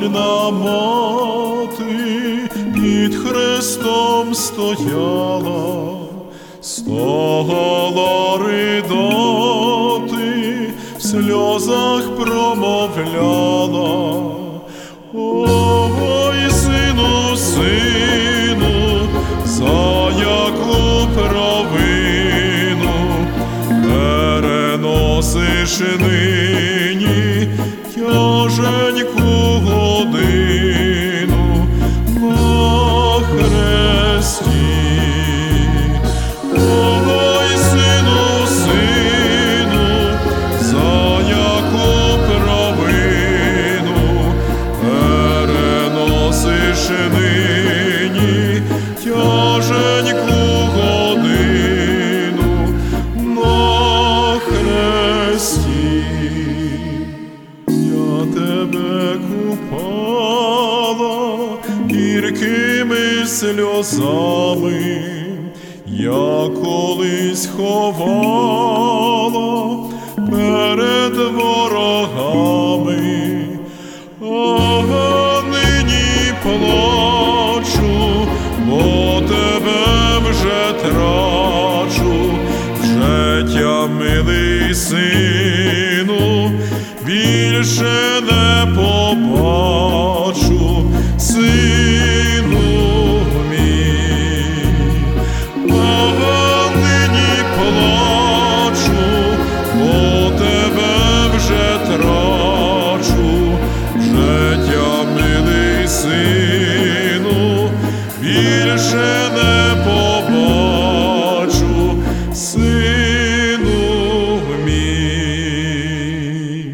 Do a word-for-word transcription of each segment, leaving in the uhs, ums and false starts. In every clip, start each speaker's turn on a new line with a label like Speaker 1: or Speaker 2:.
Speaker 1: праведна мати під хрестом стояла, стала ридати, в сльозах промовляла: ой, сину, сину, за яку провину переносиш нині тяженьку годину на хресті. Ой, сину, сину, за яку провину переносиш нині тяженьку годину на хресті. Я тебе купала гіркими сльозами, я колись ховала перед ворогами, а нині плачу, бо тебе вже трачу. Вже тя, милий сину, більше не побачу, сину мій. А нині плачу, бо тебе вже трачу. Вже тя, милий сину, більше не побачу, сину мій.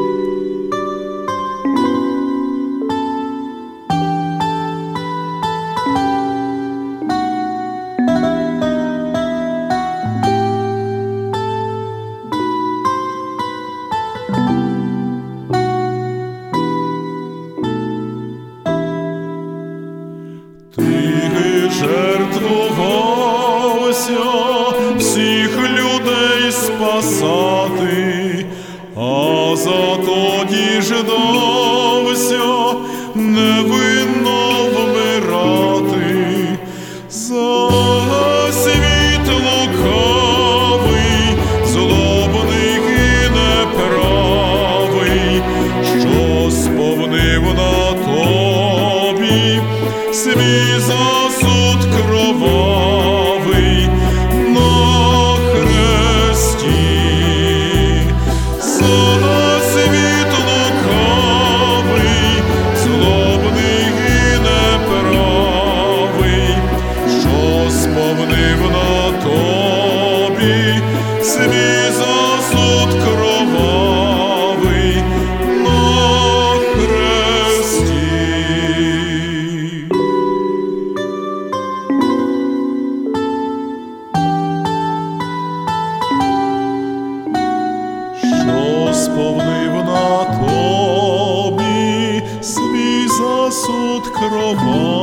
Speaker 1: Ти жертвувався всіх людей спасати, а за тоді ждався невинно вмирати. За світ лукавий, злобний і неправий, що сповнив на тобі свій засуд кровавий на хресті. За світ лукавий, злобний і неправий, що сповнив на тобі свій засуд кровавий на хресті. Що сповнив на тобі свій засуд кровавий